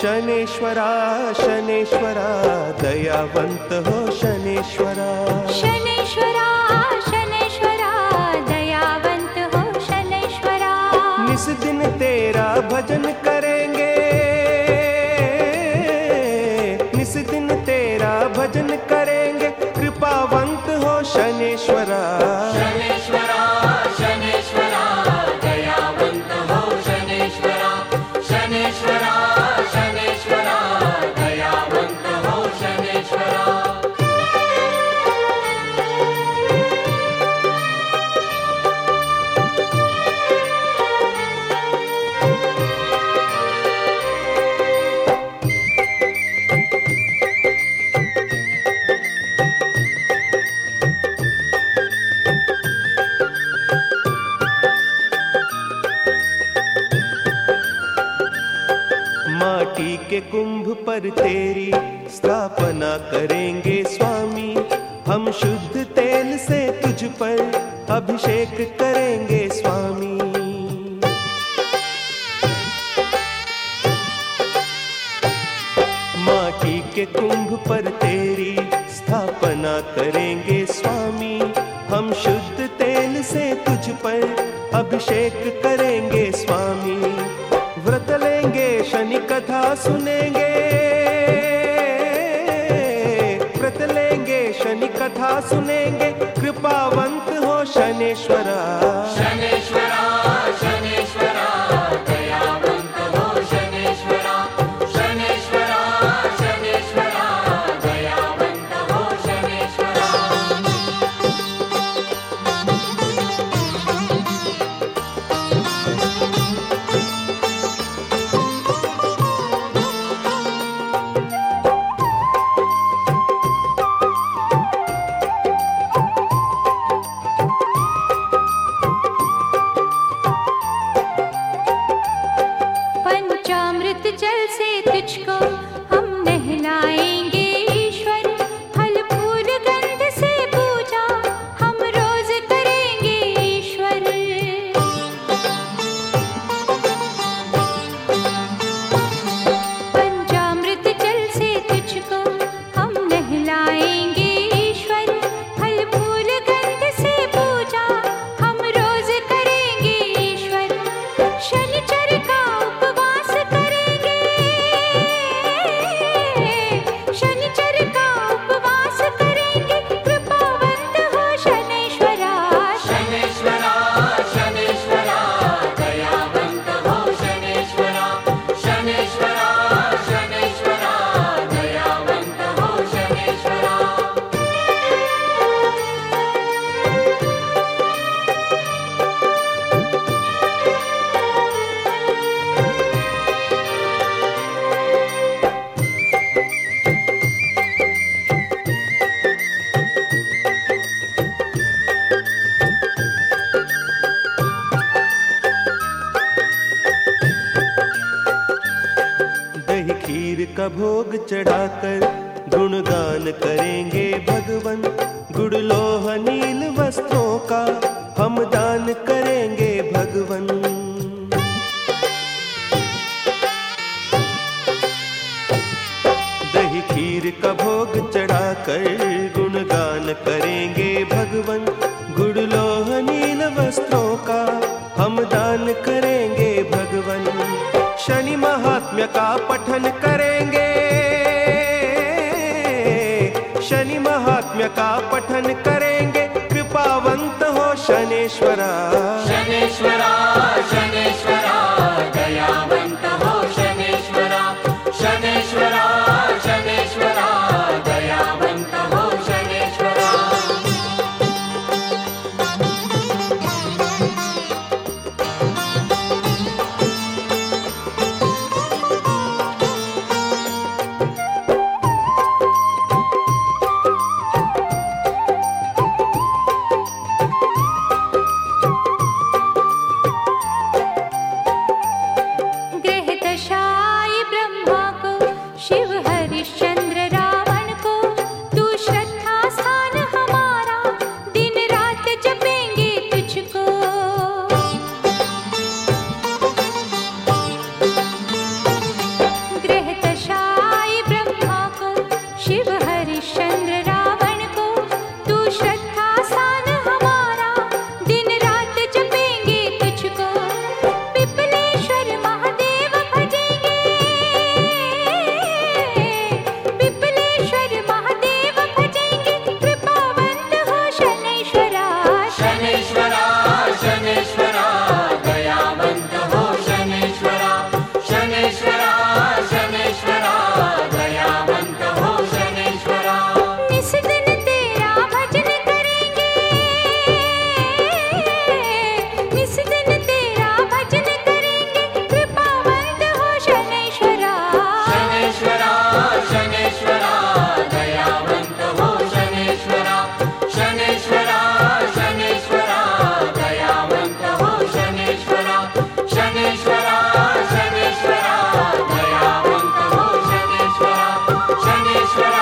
शनेश्वरा शनेश्वरा दयावंत हो शनेश्वरा। शनेश्वरा शनेश्वरा दयावंत हो शनेश्वरा। निस दिन तेरा भजन करेंगे, निस दिन तेरा भजन करेंगे, कृपावंत हो शनेश्वरा। शनेश्वरा शनेश्वरा दयावंत हो शनेश्वरा। शनेश्वरा शनेश्वरा दयावंत हो शनेश्वरा। माटी के कुंभ पर तेरी स्थापना करेंगे स्वामी, हम शुद्ध तेल से तुझ पर अभिषेक करेंगे स्वामी। माटी के कुंभ पर तेरी स्थापना करेंगे स्वामी, हम शुद्ध तेल से तुझ पर अभिषेक करेंगे स्वामी। व्रत लेंगे शनि कथा सुनेंगे, व्रत लेंगे शनि कथा सुनेंगे, कृपावंत हो शनेश्वरा। शनेश्वरा शनेश्वरा दयावंत हो शनेश्वरा। शनेश्वरा शनेश्वरा दयावंत हो शनेश्वरा। पंचामृत जल से तुझको हम नहलाएंगे ईश्वर, फल फूल गंध से पूजा हम रोज करेंगे ईश्वर। पंचामृत जल से तुझको हम नहलाएंगे ईश्वर, फल फूल गंध से पूजा हम रोज करेंगे ईश्वर। शनिचर का उपवास करेंगे, शनिचर का उपवास करेंगे, कृपावंत हो शनेश्वरा। शनेश्वरा शनेश्वरा दयावंत हो शनेश्वरा। शनेश्वरा शनेश्वरा दयावंत हो शनेश्वरा। दही खीर का भोग चढ़ाकर गुणगान करेंगे भगवन, गुड़ लोह नील वस्त्रों का हम दान करेंगे भगवन। दही खीर का भोग चढ़ाकर गुणगान करेंगे भगवन, गुड़ लोह नील वस्त्रों का हम दान करेंगे भगवन। शनि महात्म्य का पठन करेंगे, शनि महात्म्य का पठन करेंगे, कृपावंत हो शनेश्वरा। शनेश्वरा शनेश्वरा दयावंत हो शनेश्वरा। शनेश्वरा शनेश्वरा दयावंत हो शनेश्वरा। शनेश्वरा